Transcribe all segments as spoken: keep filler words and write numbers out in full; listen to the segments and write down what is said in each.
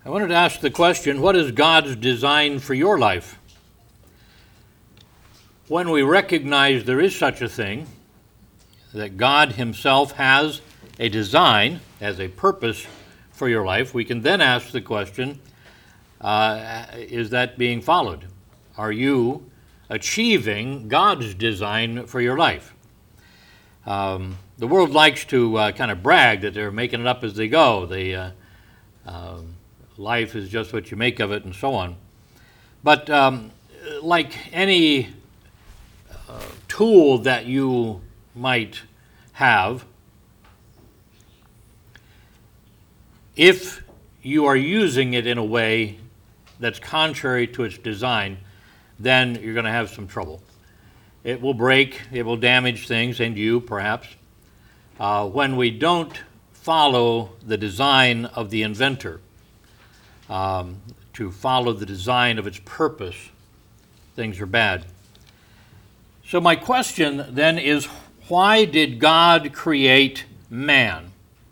I wanted to ask the question, what is God's design for your life? When we recognize there is such a thing, that God himself has a design, has a purpose for your life, we can then ask the question, uh, is that being followed? Are you achieving God's design for your life? Um, the world likes to uh, kind of brag that they're making it up as they go. They, uh, uh, life is just what you make of it and so on. But um, like any uh, tool that you might have, if you are using it in a way that's contrary to its design, then you're going to have some trouble. It will break, it will damage things, and you perhaps. Uh, when we don't follow the design of the inventor, um, to follow the design of its purpose, things are bad. So my question then is, why did God create man?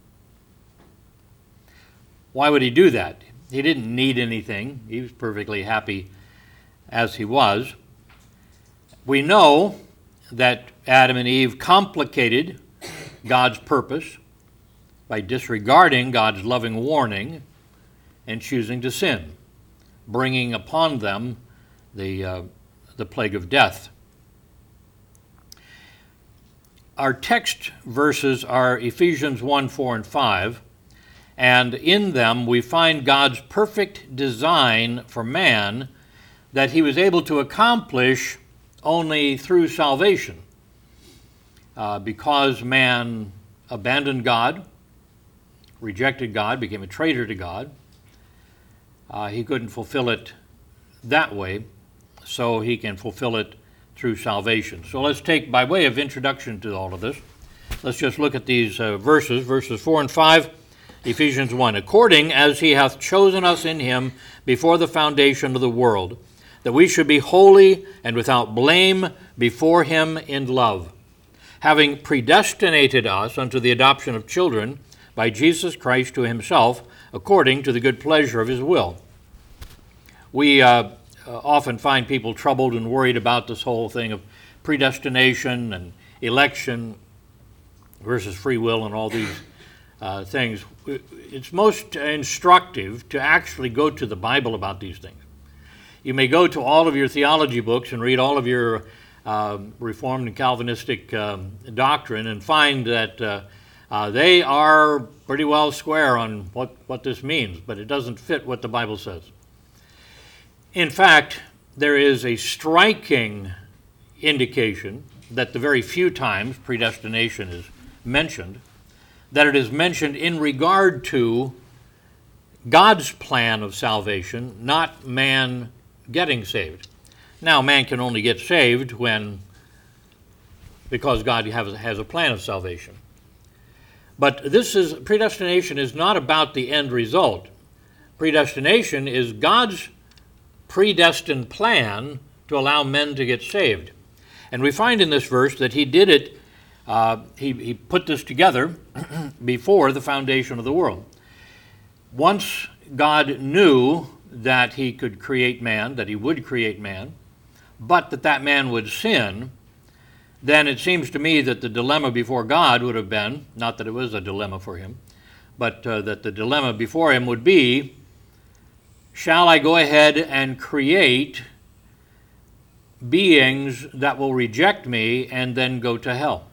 Why would he do that? He didn't need anything. He was perfectly happy as he was. We know that Adam and Eve complicated God's purpose by disregarding God's loving warning and choosing to sin, bringing upon them the, uh, the plague of death. Our text verses are Ephesians one, four, and five, and in them we find God's perfect design for man that he was able to accomplish only through salvation. Uh, because man abandoned God, rejected God, became a traitor to God, uh, he couldn't fulfill it that way, so he can fulfill it through salvation. So let's take, by way of introduction to all of this, let's just look at these uh, verses, verses four and five, Ephesians one. According as he hath chosen us in him before the foundation of the world, that we should be holy and without blame before him in love, having predestinated us unto the adoption of children by Jesus Christ to himself, according to the good pleasure of his will. We uh, often find people troubled and worried about this whole thing of predestination and election versus free will and all these uh, things. It's most instructive to actually go to the Bible about these things. You may go to all of your theology books and read all of your uh, Reformed and Calvinistic um, doctrine and find that uh, uh, they are pretty well square on what, what this means, but it doesn't fit what the Bible says. In fact, there is a striking indication that the very few times predestination is mentioned, that it is mentioned in regard to God's plan of salvation, not man getting saved. Now, man can only get saved when, because God has, has a plan of salvation. But this is, predestination is not about the end result. Predestination is God's predestined plan to allow men to get saved. And we find in this verse that he did it, uh, he, he put this together before the foundation of the world. Once God knew that he could create man, that he would create man, but that that man would sin, then it seems to me that the dilemma before God would have been, not that it was a dilemma for him, but uh, that the dilemma before him would be, shall I go ahead and create beings that will reject me and then go to hell?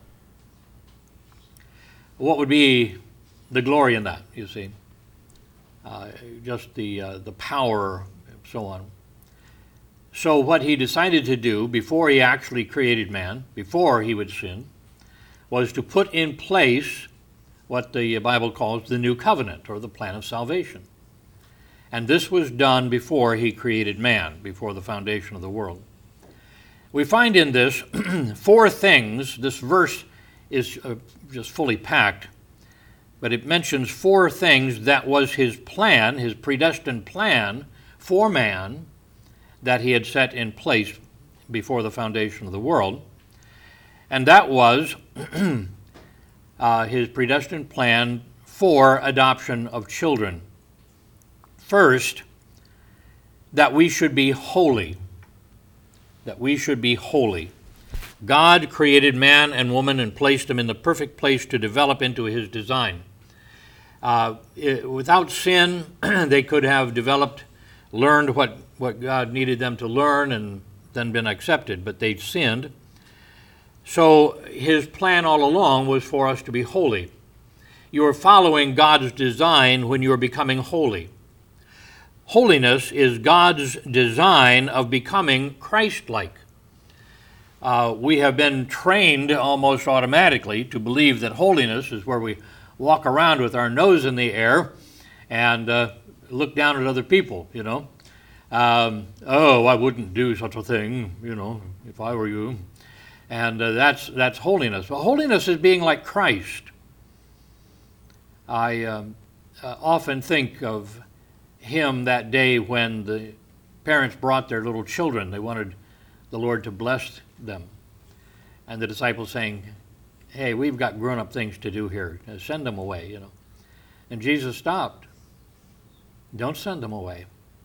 What would be the glory in that, you see? Uh, just the, uh, the power, and so on. So what he decided to do before he actually created man, before he would sin, was to put in place what the Bible calls the new covenant, or the plan of salvation. And this was done before he created man, before the foundation of the world. We find in this four things. This verse is uh, just fully packed, but it mentions four things that was his plan, his predestined plan for man, that he had set in place before the foundation of the world. And that was uh, his predestined plan for adoption of children First, that we should be holy. That we should be holy. God created man and woman and placed them in the perfect place to develop into his design. Uh, it, without sin, they could have developed, learned what, what God needed them to learn, and then been accepted, but they sinned. So his plan all along was for us to be holy. You are following God's design when you are becoming holy. Holiness is God's design of becoming Christ-like. Uh, we have been trained almost automatically to believe that holiness is where we walk around with our nose in the air and uh, look down at other people, you know. Um, oh, I wouldn't do such a thing, you know, if I were you. And uh, that's that's holiness. Well, holiness is being like Christ. I um, uh, often think of him that day when the parents brought their little children. They wanted the Lord to bless them. And the disciples saying, hey, we've got grown-up things to do here. Send them away, you know. And Jesus stopped. Don't send them away.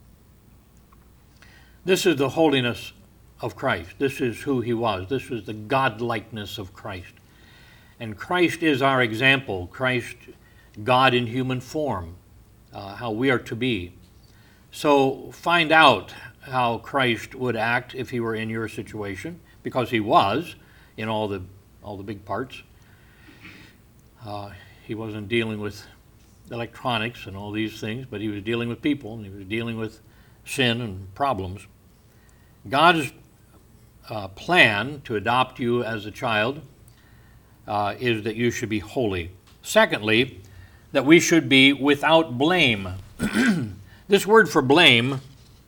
This is the holiness of Christ. This is who he was. This is the godlikeness of Christ. And Christ is our example. Christ, God in human form, uh, how we are to be. So find out how Christ would act if he were in your situation, because he was in all the all the big parts. Uh, he wasn't dealing with electronics and all these things, but he was dealing with people, and he was dealing with sin and problems. God's uh, plan to adopt you as a child uh, is that you should be holy. Secondly, that we should be without blame. This word for blame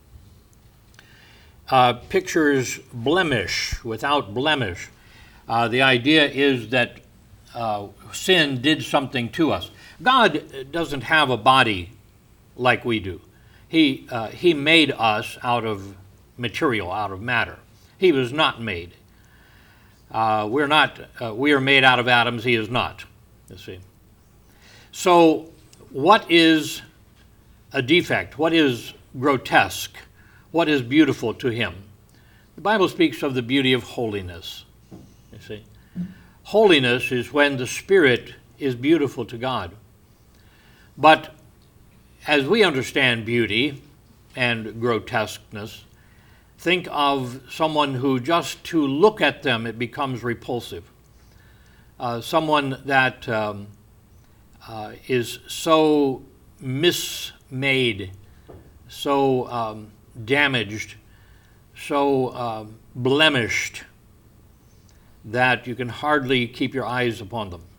uh, pictures blemish, without blemish. Uh, the idea is that uh, sin did something to us. God doesn't have a body like we do. He, uh, he made us out of material, out of matter. He was not made. Uh, we're not. Uh, we are made out of atoms. He is not. You see. So, what is a defect? What is grotesque? What is beautiful to him? The Bible speaks of the beauty of holiness. You see, holiness is when the Spirit is beautiful to God. But as we understand beauty and grotesqueness, think of someone who just to look at them, it becomes repulsive. Uh, someone that um, uh, is so mismade, so um, damaged, so um, blemished, that you can hardly keep your eyes upon them.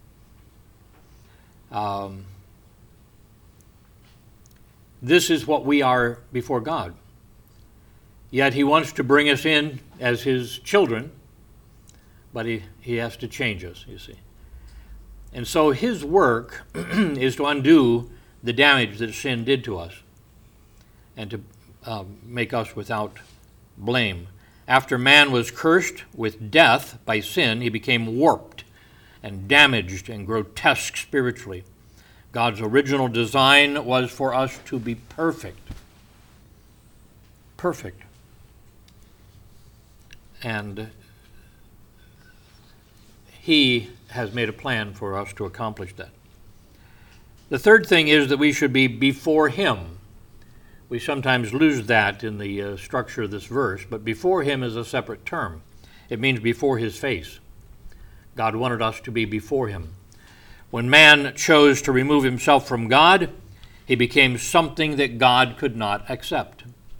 Um, this is what we are before God. Yet he wants to bring us in as his children, but he, he has to change us, you see. And so his work is to undo the damage that sin did to us and to uh, make us without blame. After man was cursed with death by sin, he became warped and damaged and grotesque spiritually. God's original design was for us to be perfect. Perfect. And he has made a plan for us to accomplish that. The third thing is that we should be before him. We sometimes lose that in the uh, structure of this verse, but before him is a separate term. It means before his face. God wanted us to be before him. When man chose to remove himself from God, he became something that God could not accept.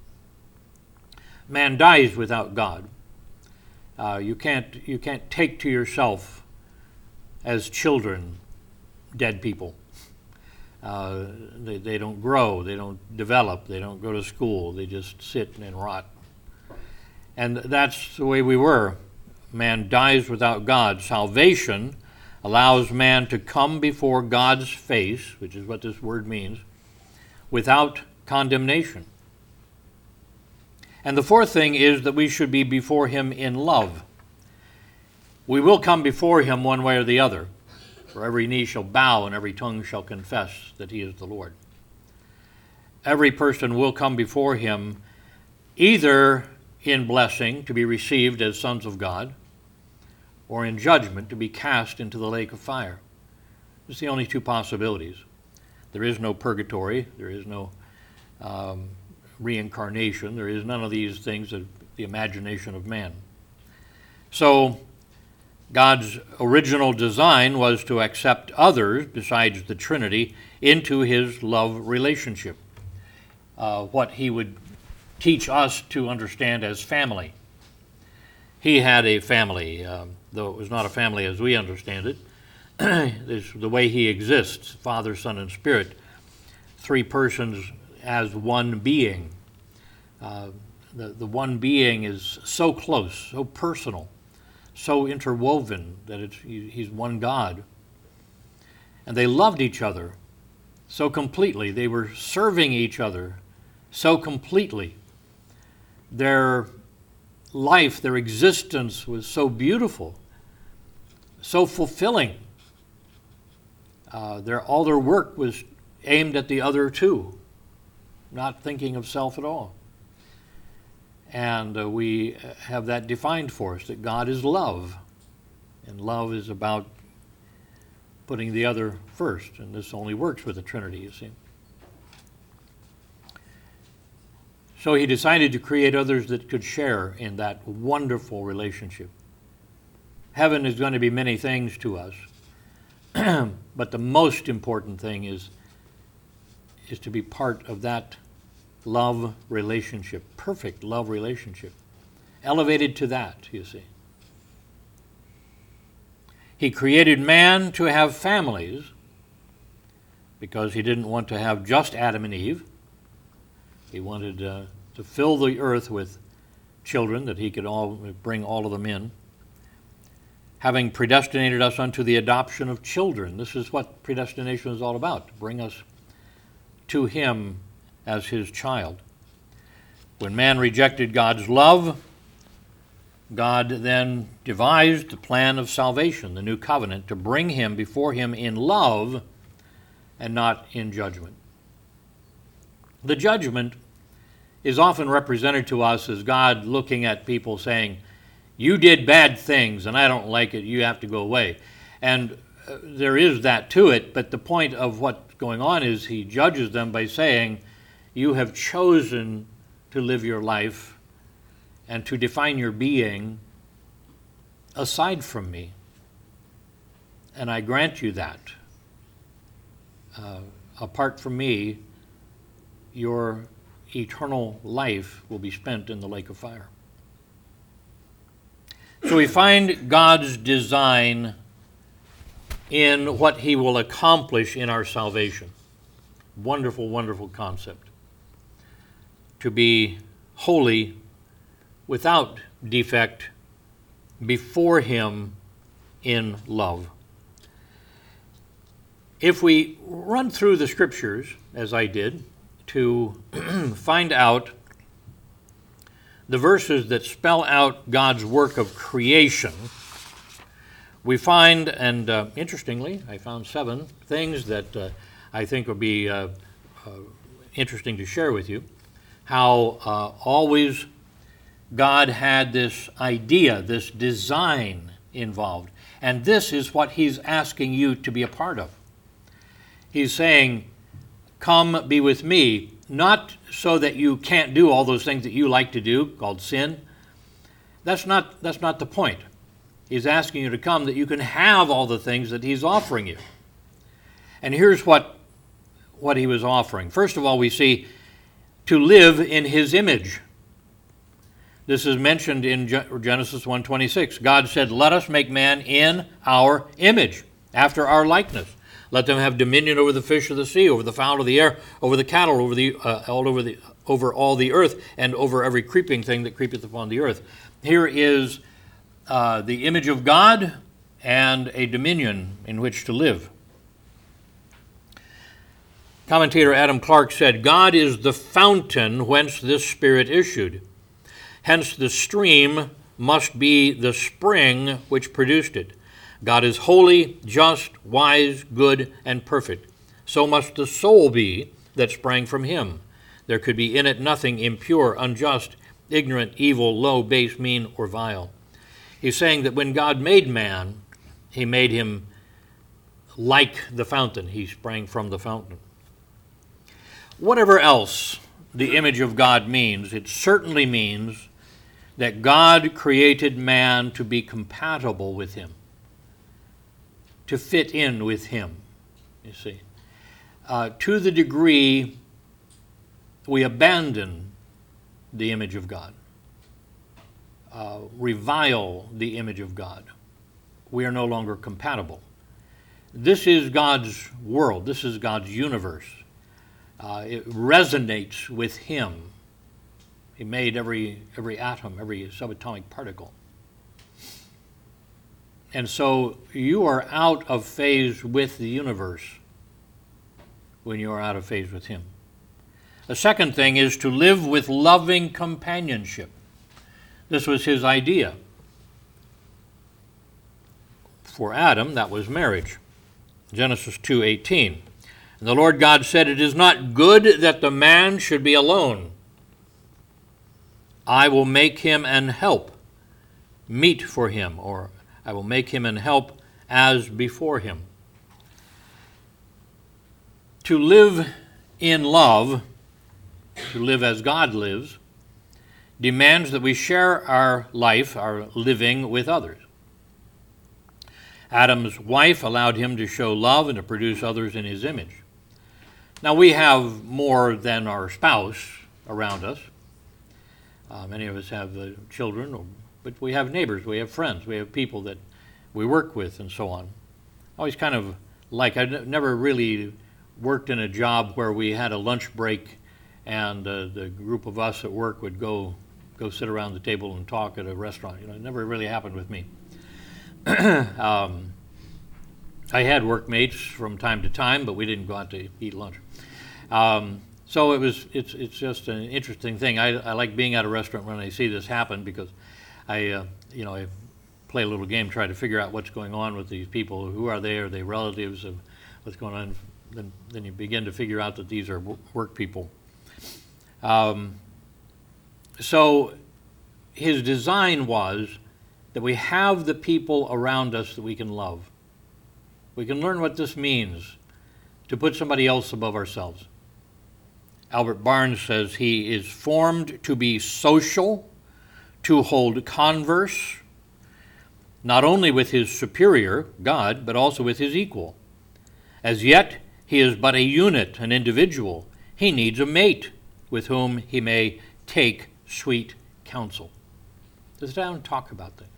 Man dies without God. Uh, you can't you can't take to yourself as children dead people. Uh, they, they don't grow, they don't develop, they don't go to school, they just sit and rot. And that's the way we were. Man dies without God. Salvation allows man to come before God's face, which is what this word means, without condemnation. And the fourth thing is that we should be before him in love. We will come before him one way or the other, for every knee shall bow and every tongue shall confess that he is the Lord. every person will come before him either in blessing to be received as sons of God, or in judgment to be cast into the lake of fire. It's the only two possibilities. There is no purgatory. There is no um, reincarnation. There is none of these things of the imagination of man. So God's original design was to accept others besides the Trinity into his love relationship, uh, what he would teach us to understand as family. He had a family, um, though it was not a family as we understand it. This, the way he exists, Father, Son, and Spirit, three persons as one being. Uh, the, the one being is so close, so personal, so interwoven that it's, he's one God. And they loved each other so completely. They were serving each other so completely. Their life, their existence was so beautiful, so fulfilling. Uh, their, all their work was aimed at the other two, not thinking of self at all. And uh, we have that defined for us, that God is love. And love is about putting the other first. And this only works with the Trinity, you see. So he decided to create others that could share in that wonderful relationship. Heaven is going to be many things to us. But the most important thing is, is to be part of that love relationship, perfect love relationship, elevated to that, you see. He created man to have families because he didn't want to have just Adam and Eve. He wanted uh, to fill the earth with children that he could all bring all of them in. Having predestinated us unto the adoption of children. This is what predestination is all about, to bring us to him as his child. When man rejected God's love, God then devised the plan of salvation, the new covenant, to bring him before him in love and not in judgment. The judgment is often represented to us as God looking at people saying, you did bad things and I don't like it, you have to go away. And uh, there is that to it, but the point of what's going on is he judges them by saying, you have chosen to live your life and to define your being aside from me. And I grant you that. Uh, apart from me, your eternal life will be spent in the lake of fire. So we find God's design in what he will accomplish in our salvation. Wonderful, wonderful concept. To be holy, without defect, before him in love. If we run through the scriptures, as I did, to find out the verses that spell out God's work of creation, we find, and uh, interestingly, I found seven things that uh, I think would be uh, uh, interesting to share with you, how uh, always God had this idea, this design involved. And this is what he's asking you to be a part of. He's saying, come be with me, not so that you can't do all those things that you like to do, called sin. That's not, that's not the point. He's asking you to come that you can have all the things that he's offering you. And here's what, what he was offering. First of all, we see to live in his image. This is mentioned in Genesis one twenty-six. God said, let us make man in our image, after our likeness. Let them have dominion over the fish of the sea, over the fowl of the air, over the cattle, over the uh, all over the over all the earth, and over every creeping thing that creepeth upon the earth. Here is uh, the image of God and a dominion in which to live. Commentator Adam Clarke said, God is the fountain whence this Spirit issued. Hence the stream must be the spring which produced it. God is holy, just, wise, good, and perfect. So must the soul be that sprang from him. There could be in it nothing impure, unjust, ignorant, evil, low, base, mean, or vile. He's saying that when God made man, he made him like the fountain. He sprang from the fountain. Whatever else the image of God means, it certainly means that God created man to be compatible with him, to fit in with him, you see. Uh, to the degree we abandon the image of God, uh, revile the image of God, we are no longer compatible. This is God's world. This is God's universe. Uh, it resonates with him. He made every every atom, every subatomic particle. And so you are out of phase with the universe when you are out of phase with him. The second thing is to live with loving companionship. This was his idea. For Adam, that was marriage. Genesis two eighteen. And the Lord God said, "It is not good that the man should be alone. I will make him an help, meet for him," or I will make him an help as before him. To live in love, to live as God lives, demands that we share our life, our living, with others. Adam's wife allowed him to show love and to produce others in his image. Now, we have more than our spouse around us. Uh, many of us have uh, children, or, but we have neighbors, we have friends, we have people that we work with, and so on. Always kind of like, I n- never really worked in a job where we had a lunch break and uh, the group of us at work would go go sit around the table and talk at a restaurant. You know, it never really happened with me. um, I had workmates from time to time, but we didn't go out to eat lunch. Um, so it was it's it's just an interesting thing. I, I like being at a restaurant when I see this happen, because I uh, you know I play a little game, try to figure out what's going on with these people. Who are they? Are they relatives of what's going on? Then then you begin to figure out that these are work people. Um, so his design was that we have the people around us that we can love. We can learn what this means to put somebody else above ourselves. Albert Barnes says he is formed to be social, to hold converse, not only with his superior, God, but also with his equal. As yet, he is but a unit, an individual. He needs a mate with whom he may take sweet counsel. Sit down and talk about things.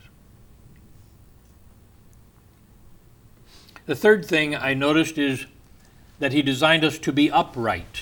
The third thing I noticed is that he designed us to be upright.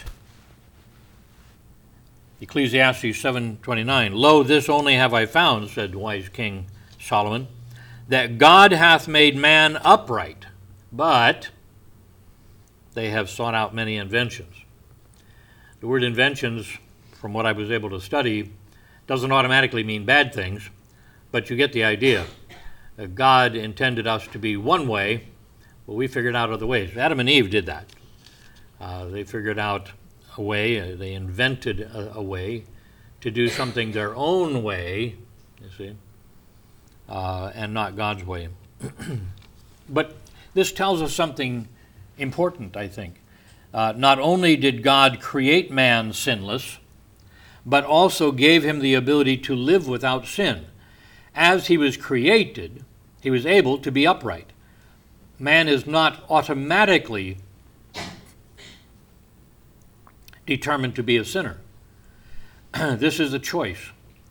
Ecclesiastes seven twenty-nine, "Lo, this only have I found," said wise King Solomon, "that God hath made man upright, but they have sought out many inventions." The word inventions, from what I was able to study, doesn't automatically mean bad things, but you get the idea. That God intended us to be one way, but we figured out other ways. Adam and Eve did that. Uh, they figured out a way, uh, they invented a, a way to do something their own way, you see, uh, and not God's way. But this tells us something important, I think. Uh, not only did God create man sinless, but also gave him the ability to live without sin. As he was created, he was able to be upright. Man is not automatically determined to be a sinner. This is a choice.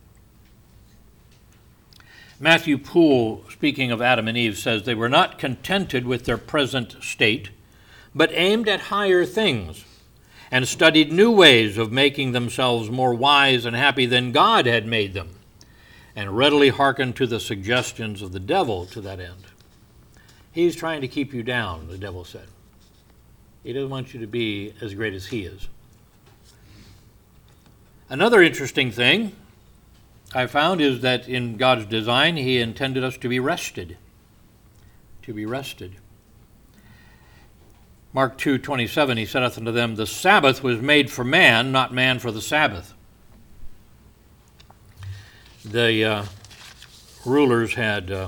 Matthew Poole, speaking of Adam and Eve, says they were not contented with their present state, but aimed at higher things, and studied new ways of making themselves more wise and happy than God had made them, and readily hearkened to the suggestions of the devil to that end. He's trying to keep you down, the devil said. He doesn't want you to be as great as he is. Another interesting thing I found is that in God's design, he intended us to be rested. To be rested. Mark two twenty-seven, he saith unto them, the Sabbath was made for man, not man for the Sabbath. The uh, rulers had uh,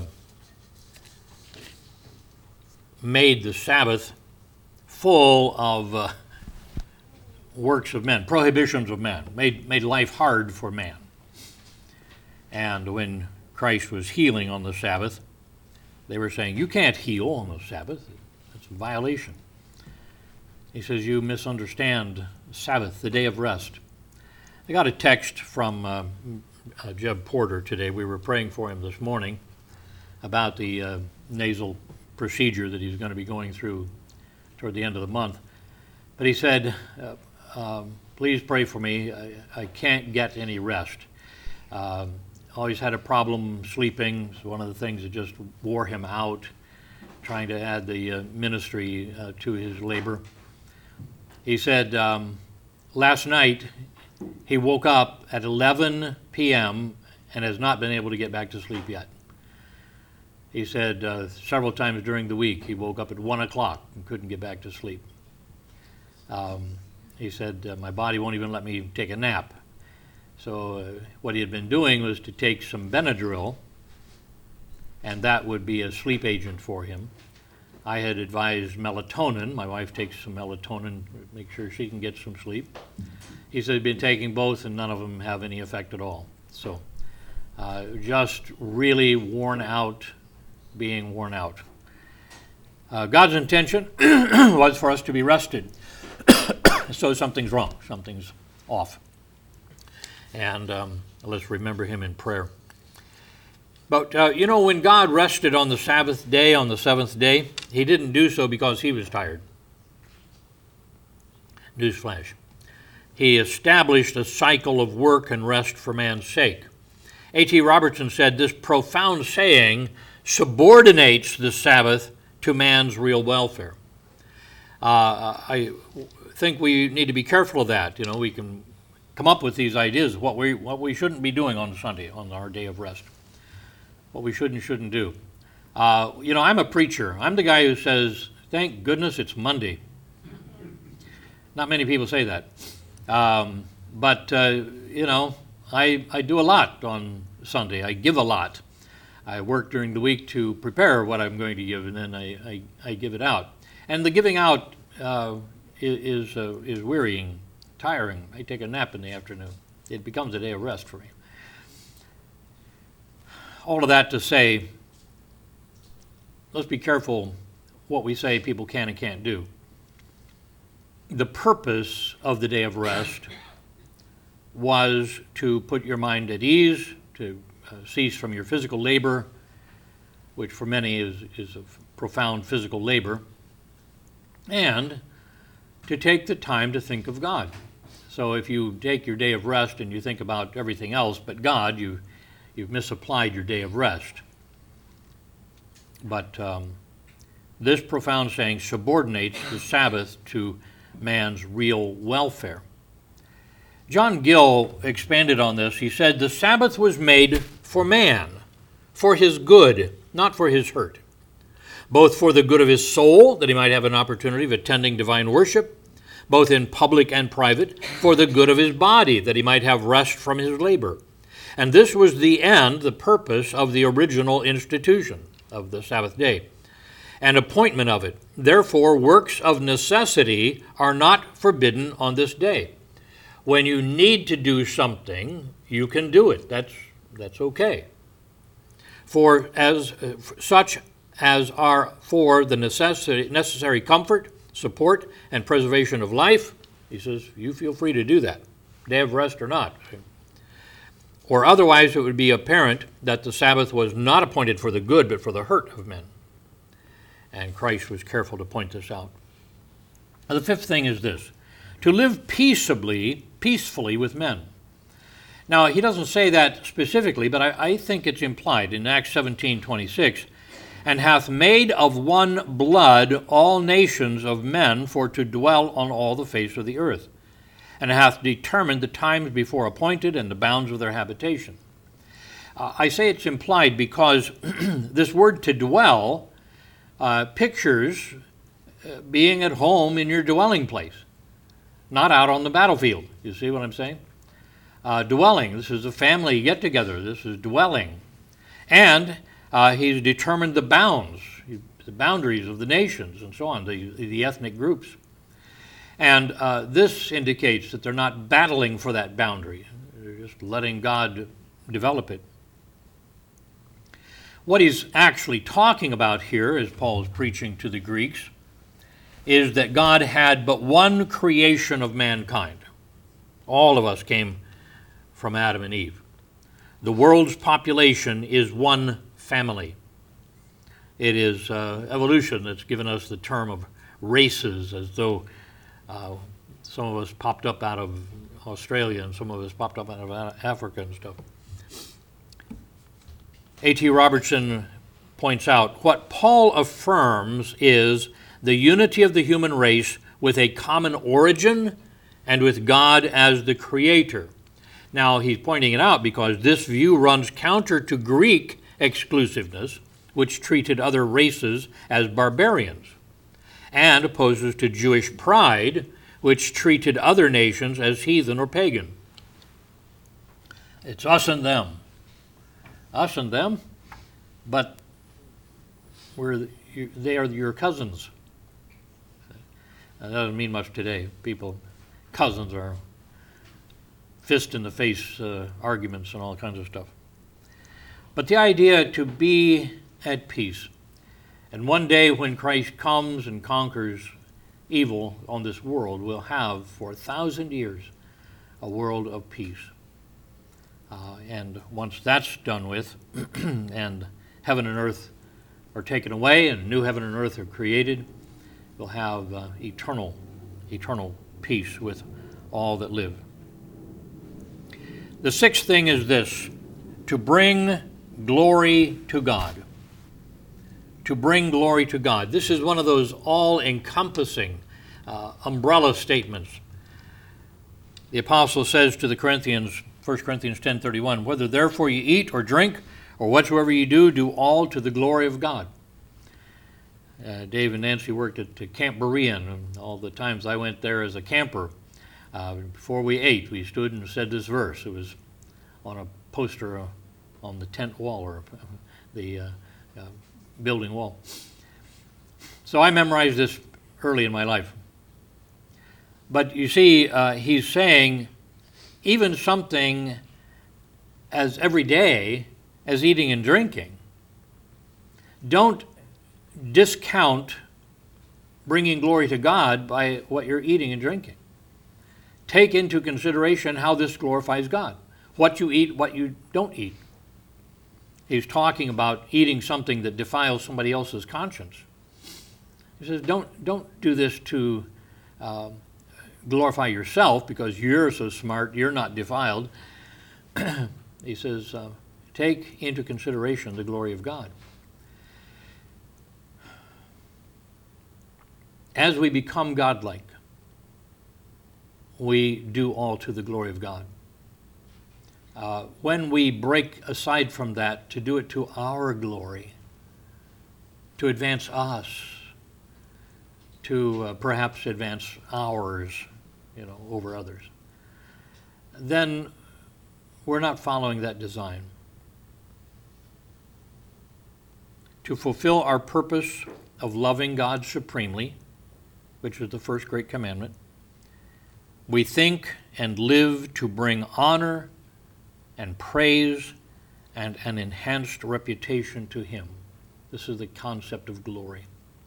made the Sabbath full of uh, works of men, prohibitions of men, made, made life hard for man. And when Christ was healing on the Sabbath, they were saying, you can't heal on the Sabbath. That's a violation. He says, you misunderstand Sabbath, the day of rest. I got a text from uh, uh, Jeb Porter today. We were praying for him this morning about the uh, nasal procedure that he's going to be going through toward the end of the month. But he said, uh, um, please pray for me. I, I can't get any rest. Uh, always had a problem sleeping. It's one of the things that just wore him out, trying to add the uh, ministry uh, to his labor. He said, um, last night he woke up at eleven p.m. and has not been able to get back to sleep yet. He said uh, several times during the week he woke up at one o'clock and couldn't get back to sleep. Um, he said, uh, my body won't even let me take a nap. So uh, what he had been doing was to take some Benadryl, and that would be a sleep agent for him. I had advised melatonin. My wife takes some melatonin to make sure she can get some sleep. He said he'd been taking both, and none of them have any effect at all. So uh, just really worn out, being worn out. Uh, God's intention was for us to be rested. So something's wrong, something's off. And um, let's remember him in prayer. But, uh, you know, when God rested on the Sabbath day, on the seventh day, he didn't do so because he was tired. Newsflash. He established a cycle of work and rest for man's sake. A T Robertson said, this profound saying subordinates the Sabbath to man's real welfare. Uh, I think we need to be careful of that. You know, we can come up with these ideas of what we, what we shouldn't be doing on Sunday, on our day of rest. What we should and shouldn't do. Uh, you know, I'm a preacher. I'm the guy who says, thank goodness it's Monday. Not many people say that. Um, but, uh, you know, I, I do a lot on Sunday. I give a lot. I work during the week to prepare what I'm going to give, and then I, I, I give it out. And the giving out uh, is, uh, is wearying, tiring. I take a nap in the afternoon. It becomes a day of rest for me. All of that to say, let's be careful what we say people can and can't do. The purpose of the day of rest was to put your mind at ease, to uh, cease from your physical labor, which for many is, is a profound physical labor, and to take the time to think of God. So if you take your day of rest and you think about everything else but God, you You've misapplied your day of rest. But um, this profound saying subordinates the Sabbath to man's real welfare. John Gill expanded on this. He said, the Sabbath was made for man, for his good, not for his hurt. Both for the good of his soul, that he might have an opportunity of attending divine worship, both in public and private, for the good of his body, that he might have rest from his labor. And this was the end, the purpose of the original institution of the Sabbath day, and appointment of it. Therefore, works of necessity are not forbidden on this day. When you need to do something, you can do it. That's, that's okay. For as uh, such as are for the necessary, necessary comfort, support, and preservation of life, he says, you feel free to do that, day of rest or not. Or otherwise it would be apparent that the Sabbath was not appointed for the good, but for the hurt of men. And Christ was careful to point this out. Now, the fifth thing is this, to live peaceably, peacefully with men. Now, he doesn't say that specifically, but I, I think it's implied in Acts seventeen twenty-six, and hath made of one blood all nations of men for to dwell on all the face of the earth, and hath determined the times before appointed and the bounds of their habitation. Uh, I say it's implied because this word to dwell uh, pictures uh, being at home in your dwelling place, not out on the battlefield. You see what I'm saying? Uh, dwelling, this is a family get-together. This is dwelling. And uh, he's determined the bounds, the boundaries of the nations and so on, the, the ethnic groups. And uh, this indicates that they're not battling for that boundary. They're just letting God develop it. What he's actually talking about here, as Paul is preaching to the Greeks, is that God had but one creation of mankind. All of us came from Adam and Eve. The world's population is one family. It is uh, evolution that's given us the term of races, as though uh, some of us popped up out of Australia and some of us popped up out of Africa and stuff. A T Robertson points out, what Paul affirms is the unity of the human race with a common origin and with God as the creator. Now, he's pointing it out because this view runs counter to Greek exclusiveness, which treated other races as barbarians, and opposes to Jewish pride, which treated other nations as heathen or pagan. It's us and them. Us and them, but we're, they are your cousins. That doesn't mean much today. People, cousins are fist-in-the-face uh, arguments and all kinds of stuff. But the idea to be at peace. And one day when Christ comes and conquers evil on this world, we'll have for a thousand years a world of peace. Uh, and once that's done with, and heaven and earth are taken away and new heaven and earth are created, we'll have uh, eternal, eternal peace with all that live. The sixth thing is this, to bring glory to God. To bring glory to God. This is one of those all-encompassing uh, umbrella statements. The apostle says to the Corinthians, First Corinthians ten thirty-one, whether therefore you eat or drink or whatsoever you do, do all to the glory of God. Uh, Dave and Nancy worked at, at Camp Berean, and all the times I went there as a camper. Uh, before we ate, we stood and said this verse. It was on a poster uh, on the tent wall, or uh, the uh, uh, building wall. So I memorized this early in my life. But you see, uh, he's saying even something as everyday as eating and drinking, don't discount bringing glory to God by what you're eating and drinking. Take into consideration how this glorifies God. What you eat, what you don't eat. He's talking about eating something that defiles somebody else's conscience. He says, don't, don't do this to uh, glorify yourself because you're so smart, you're not defiled. He says, uh, take into consideration the glory of God. As we become godlike, we do all to the glory of God. Uh, when we break aside from that to do it to our glory, to advance us, to uh, perhaps advance ours, you know, over others, then we're not following that design. To fulfill our purpose of loving God supremely, which is the first great commandment, we think and live to bring honor and praise and an enhanced reputation to Him. This is the concept of glory.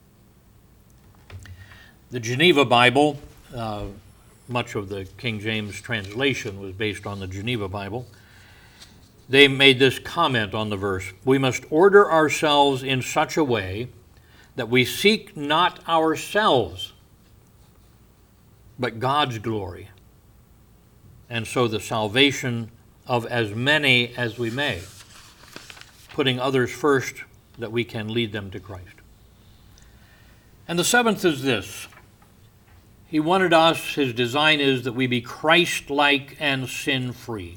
The Geneva Bible, uh, much of the King James translation was based on the Geneva Bible. They made this comment on the verse, we must order ourselves in such a way that we seek not ourselves, but God's glory, and so the salvation of as many as we may, putting others first that we can lead them to Christ. And the seventh is this. He wanted us, his design is that we be Christ-like and sin-free.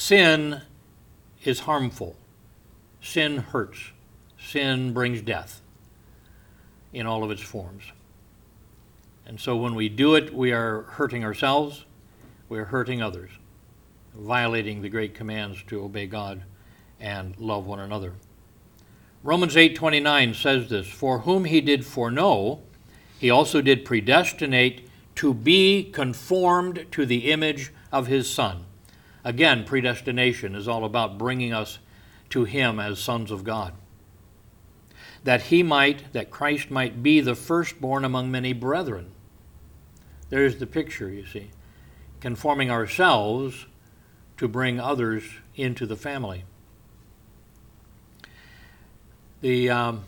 Sin is harmful. Sin hurts. Sin brings death. in all of its forms. And so when we do it, we are hurting ourselves, we are hurting others, violating the great commands to obey God and love one another. Romans eight twenty-nine says this, "For whom he did foreknow, he also did predestinate to be conformed to the image of his Son." Again, predestination is all about bringing us to him as sons of God. That he might, that Christ might be the firstborn among many brethren. There's the picture, you see. Conforming ourselves to bring others into the family. The um,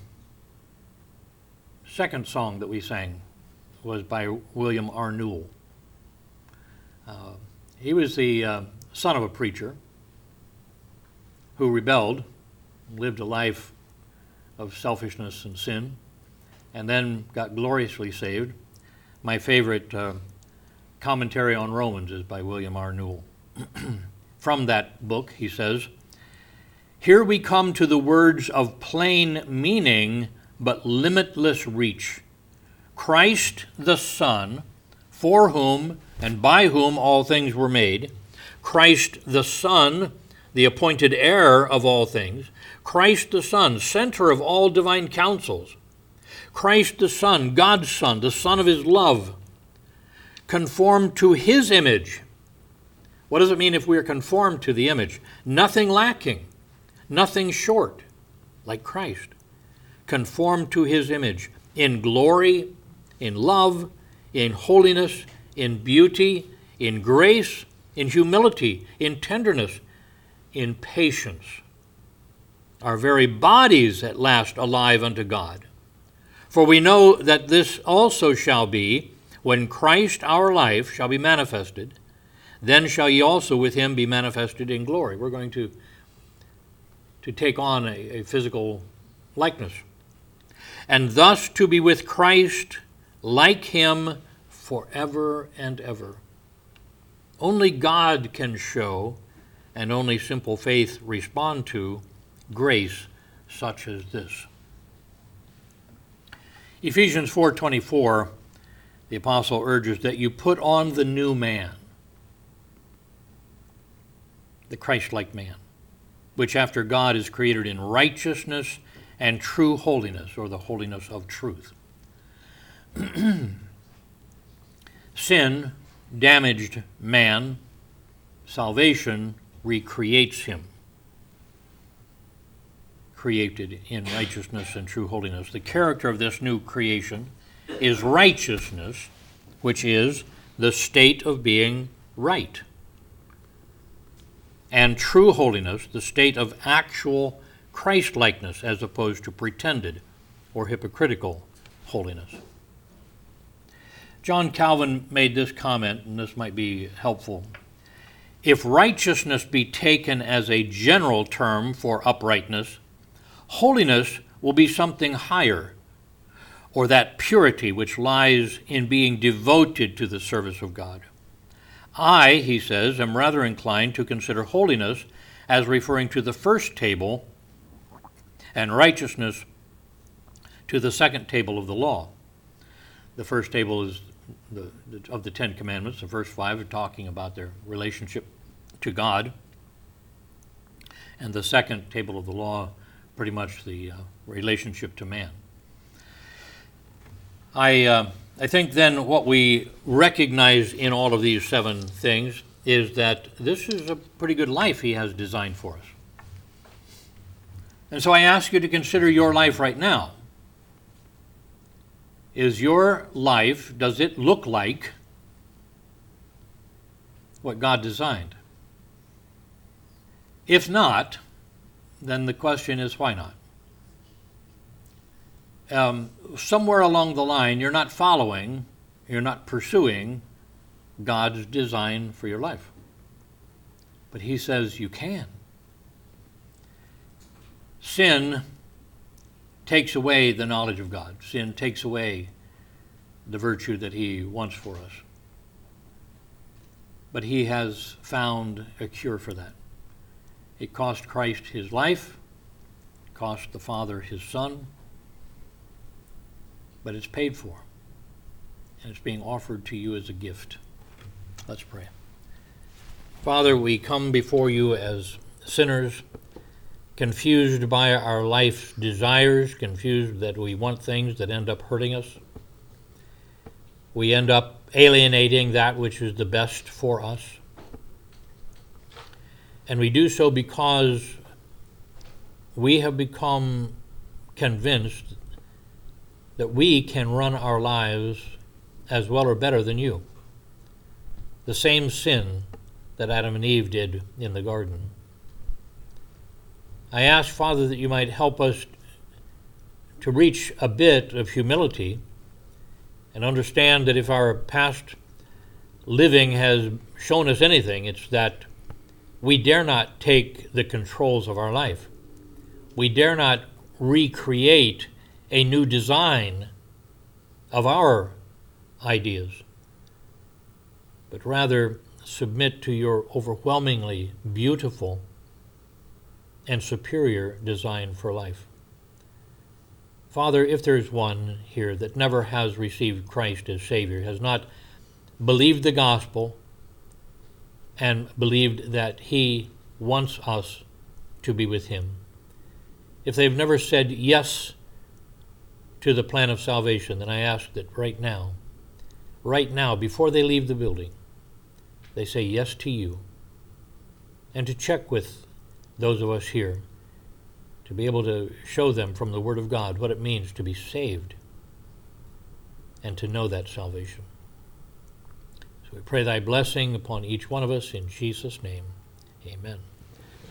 second song that we sang was by William R. Newell. Uh, he was the uh, son of a preacher who rebelled, lived a life of selfishness and sin, and then got gloriously saved. My favorite uh, commentary on Romans is by William R. Newell. From that book, he says, "Here we come to the words of plain meaning, but limitless reach. Christ the Son, for whom and by whom all things were made. Christ the Son, the appointed heir of all things. Christ the Son, center of all divine counsels. Christ the Son, God's Son, the Son of his love, conformed to his image." What does it mean if we are conformed to the image? Nothing lacking, nothing short, like Christ. Conformed to his image in glory, in love, in holiness, in beauty, in grace, in humility, in tenderness, in patience. Our very bodies at last alive unto God. For we know that this also shall be, when Christ our life shall be manifested, then shall ye also with him be manifested in glory. We're going to, to take on a, a physical likeness. And thus to be with Christ like him forever and ever. Only God can show, and only simple faith respond to, grace such as this. Ephesians four twenty-four, the apostle urges that you put on the new man, the Christ-like man, which after God is created in righteousness and true holiness, or the holiness of truth. Sin damaged man. Salvation recreates him, created in righteousness and true holiness. The character of this new creation is righteousness, which is the state of being right, and true holiness, the state of actual Christ-likeness as opposed to pretended or hypocritical holiness. John Calvin made this comment, and this might be helpful. If righteousness be taken as a general term for uprightness, holiness will be something higher, or that purity which lies in being devoted to the service of God. I, he says, am rather inclined to consider holiness as referring to the first table and righteousness to the second table of the law. The first table is the, the, of the Ten Commandments. The first five are talking about their relationship to God. And the second table of the law, pretty much the uh, relationship to man. I, uh, I think then what we recognize in all of these seven things is that this is a pretty good life he has designed for us. And so I ask you to consider your life right now. Is your life, does it look like what God designed? If not, then the question is, why not? Um, somewhere along the line, you're not following, you're not pursuing God's design for your life. But he says you can. Sin takes away the knowledge of God. Sin takes away the virtue that he wants for us. But he has found a cure for that. It cost Christ his life, it cost the Father his Son, but it's paid for, and it's being offered to you as a gift. Let's pray. Father, we come before you as sinners, confused by our life's desires, confused that we want things that end up hurting us. We end up alienating that which is the best for us. And we do so because we have become convinced that we can run our lives as well or better than you. The same sin that Adam and Eve did in the garden. I ask, Father, that you might help us to reach a bit of humility and understand that if our past living has shown us anything, it's that we dare not take the controls of our life. We dare not recreate a new design of our ideas, but rather submit to your overwhelmingly beautiful and superior design for life. Father, if there's one here that never has received Christ as Savior, has not believed the gospel and believed that he wants us to be with him, if they've never said yes to the plan of salvation, then I ask that right now, right now, before they leave the building, they say yes to you, and to check with those of us here to be able to show them from the Word of God what it means to be saved and to know that salvation. So we pray thy blessing upon each one of us in Jesus' name. Amen.